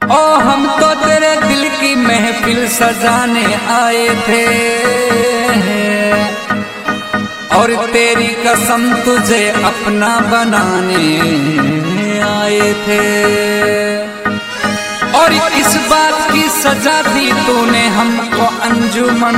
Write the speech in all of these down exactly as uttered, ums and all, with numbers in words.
ओ हम तो तेरे दिल की महफिल सजाने आए थे और तेरी कसम तुझे अपना बनाने आए थे। और इस बात की सजा दी तूने हमको अंजुमन,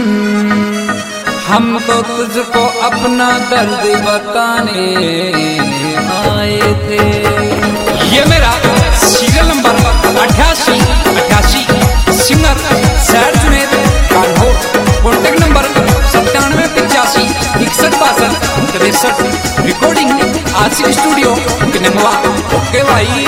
हम तो तुझको अपना दर्द बताने आए थे। ये मेरा सीरियल नंबर अठासी अठासी सिंगर सैर जुनेद कान्हो, कॉन्टेक्ट नंबर सत्तानवे पचासी इकसठ बासठ तिरसठ, रिकॉर्डिंग आशिक स्टूडियो किनेमवा। ओके भाई।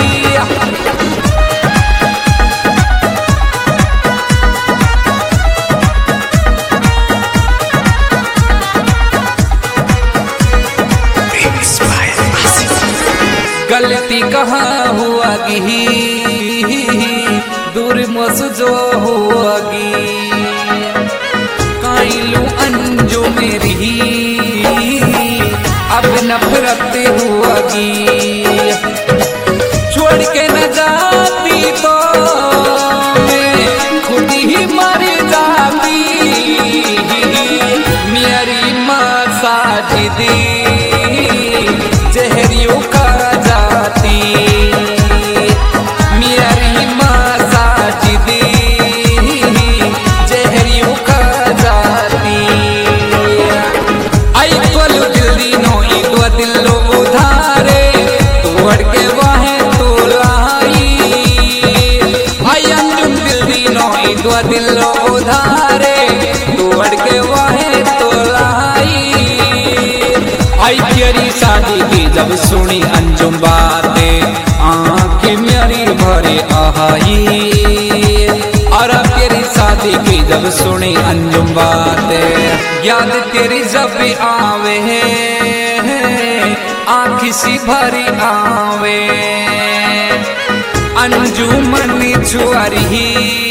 गलती कहाँ हुआगी दूर मस जो हुआगी, काइलू अंजू मेरी अब नफरत हुआगी। छोड़ के न जाती तो मैं खुद ही मर जाती, मेरी माँ साजिदी जहरियों का जाती, मेरी माँ साजिदी जहरियों का जाती। आई पल दिल दीनो ईदो दिलो उधारे तोड़ के वाहे तो लाई, आई अंजुम दिल दीनो ईदो दिलो उधारे तोड़ के वाहे तो लाई। आई तेरी शादी की जब सुनी अंजुम बातें आंखें मेरी भरे आई, और अब तेरी शादी की जब सुनी अंजुम बातें याद तेरी जब आवे आँख सी भरी आवे। अंजुमनी छुआरी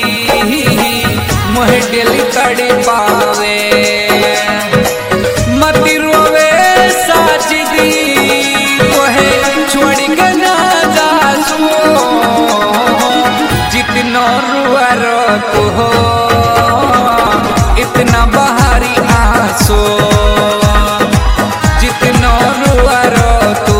मोह दिल तड़े पावे, मती रोवे साजिदी तोहे छोड़ के ना जासू, जितना रुआ रो तू हो इतना बहारी आंसू, जितना रुआ रो तू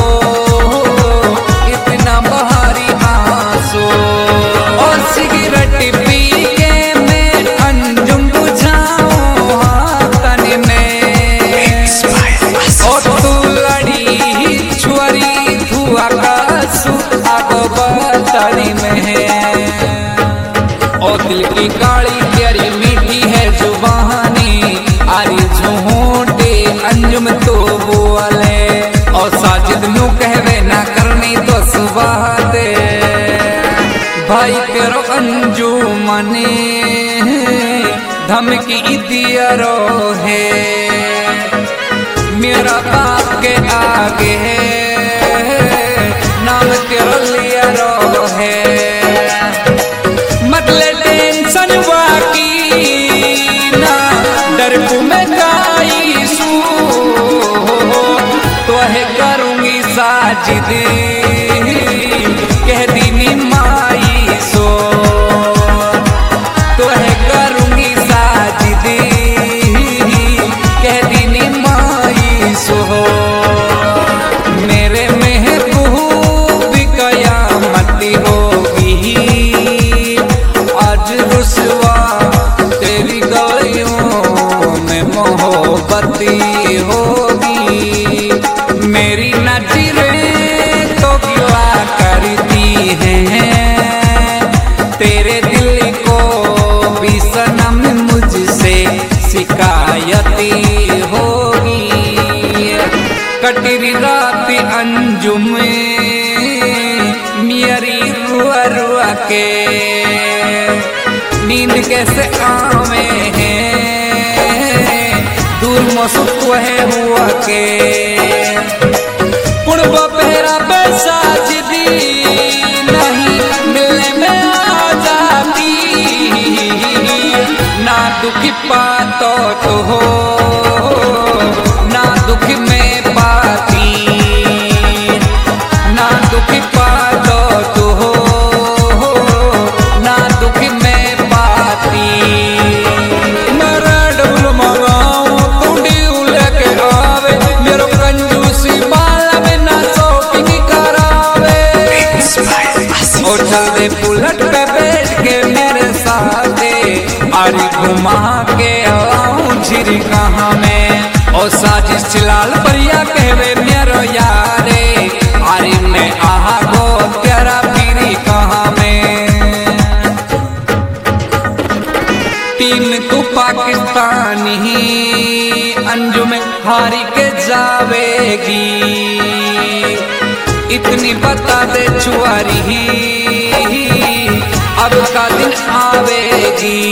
इतना बहारी आंसू। और सिगरेट पी के मैं अंजुम बुझाऊं तन में, और तू लड़ी छुरी धुआ कासू आग बतरी में है। और दिल की काली प्यारी मीठी है जुबानी आरी झूठे अंजुम तो बोले, और साजिद नू कहवे ना करनी तो सुबह दे भाई तेरो अंजुमने धमकी दिया रो है। मेरा बाप के आगे नाम तेरा लिया रो है, मतलब टेंशन बाकी ना डर को मैं गाई सू, तो है करूंगी साजिदी कह दीनी माई सो, तो है करूंगी साजिदी कह दीनी माई सो। मेरे महबूब कयामती होगी आज रुसवा तेरी गलियों में मोहब्बती होगी। मेरी नजरें तो गिला करती हैं तेरे दिल को भी सनम मुझसे शिकायती होगी। कटरी रात अंजुम मेरी रुआ रुआ के नींद कैसे आवे हैं दूर मौसम है हुआ के कुर्ब पहरा पैसा जिदी नहीं मिलने में आ जाती, ना दुख पातो तो हो ना दुख में पाती, ना दुख पातो तो हो चल दे बुलेट पे बैठ के मेरे साथे, अरे घुमा के आऊं झिरी कहाँ में। ओ साजिश लाल परिया कहवे मेरो यारे, अरे मैं आहा गो तेरा पीरी कहाँ में। टीम तू पाकिस्तानी अंजुम हारी के जावेगी, इतनी बता दे छुआरी अब का दिन आवेगी।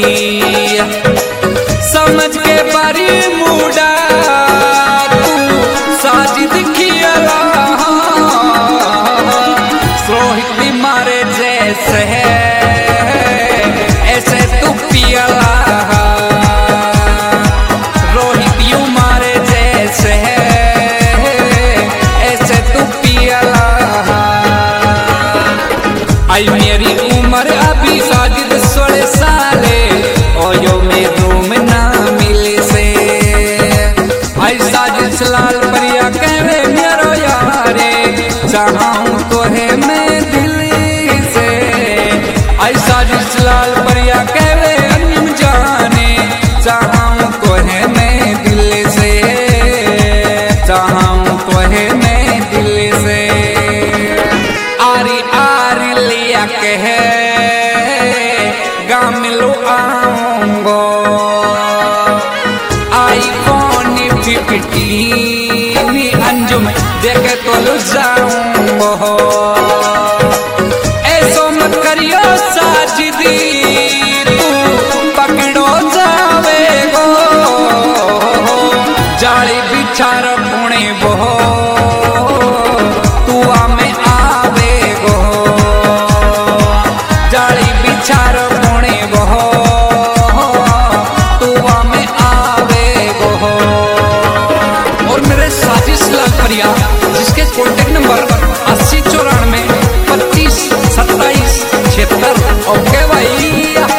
समझ के बारी मुड़ा तू साजिद खियाला, रोहित भी मारे जैसे है ऐसे तू पियाला, रोहित यू मारे जैसे है ऐसे तू पियाला। आई मेरी उम्र अभी साजिद सोलह साले, ओ यो में रूम ना मिले से। आई साजिद लाल परिया कहवे मेरो यारे, चाहूं तो है मैं दिल्ली से। आई साजिद लाल परिया कहवे अंजुम जाने, चाहूं तो है मैं दिल्ली से, चाहूं तो है मैं दिल्ली से। आरी आरी लिया कह गाँव मिलो आऊंगो, आईफोन फिफ्टीन अंजुम देखे तो लुट जाऊंगो। ऐसो मत करियो साजिदी तू पकड़ो जावेगो, जाली बिचार पुणे बहो तू आमे आवेगो, जाली बिचार पुणे बहो तू आमे आवेगो। और मेरे साजिश लाल परिया जिसके कॉन्टेक्ट नंबर अस्सी चौरानवे पच्चीस सत्ताईस छिहत्तर। ओके भाई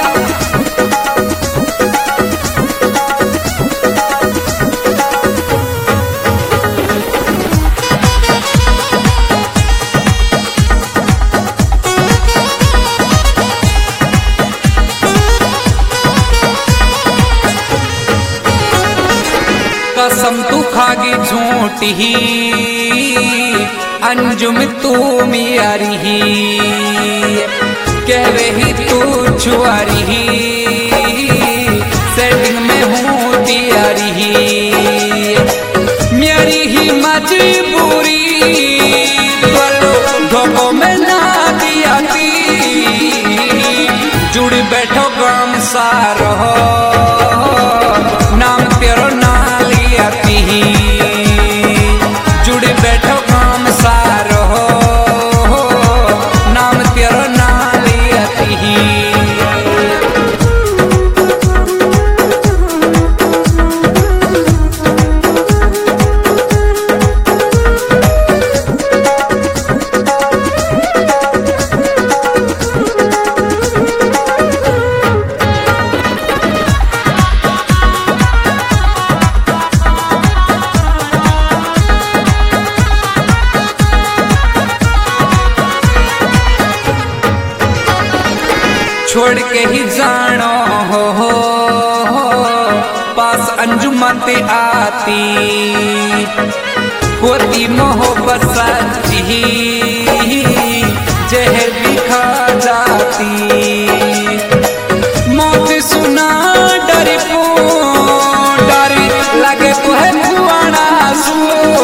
कसम तू खागी झूठी अंजुम तू मियारी, कह रही तू छुआरी सेटिंग में हूँ तियारी। मेरी ही मजबूरी बोलो धोखों में ना दिया थी, जुड़ बैठो गाम सारो नाम तेरो ना लिया थी, जुड़ बैठो काम सारो नाम तेरो ना लिया थी। छोड़ के ही जानो हो, हो, हो पास अंजुमत आती, होती मोहब्बत सच्ची जहर भी खा जाती। मौत सुना डर पो डर लगे तो है कुआना सो,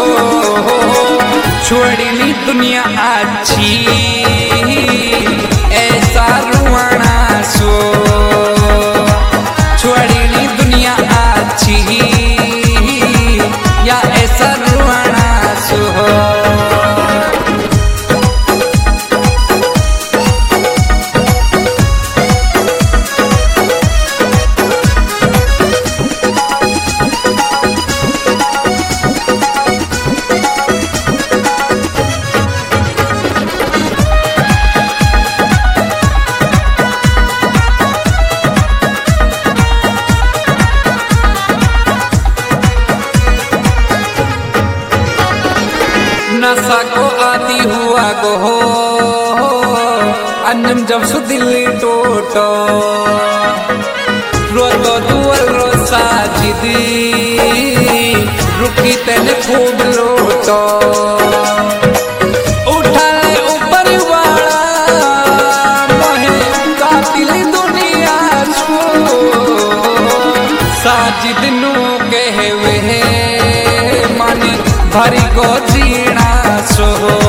छोड़नी दुनिया अच्छी ऐसा रुआना सो, छोड़नी दुनिया अच्छी या ऐसा रुआना सो। अंजम जब सु दिल्ली टोटो रो तो दुअल रो साजिदी रुकी तेने खूब लोटो उठा ले ऊपर वाला मोहे कातिल दुनिया छो साजिद नु कहवे माने भरी को जीना सो